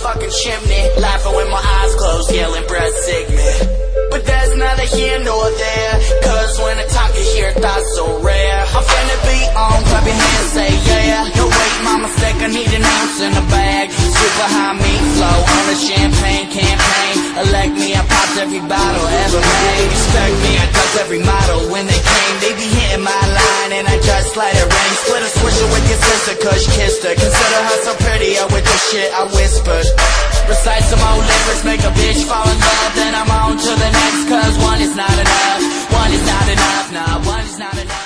fucking chimney, laughing with my eyes closed, yelling breath sick me. But that's neither here nor there, cause when I talk you hear thoughts so rare. I'm finna be on, clap your hands, say yeah. No wait, my mistake, I need an ounce in a bag. Super high meat flow on a champagne campaign. Elect me, I popped every bottle ever made. Expect me, I ducked every model when they came. They be hitting my line and I just let it ring. Split a swisher with your sister cause you kissed her. Consider her so pretty, with the shit I whispered. Recite some old lyrics, make a bitch fall in love. Then I'm on to the next, cause one is not enough. One is not enough, nah, one is not enough.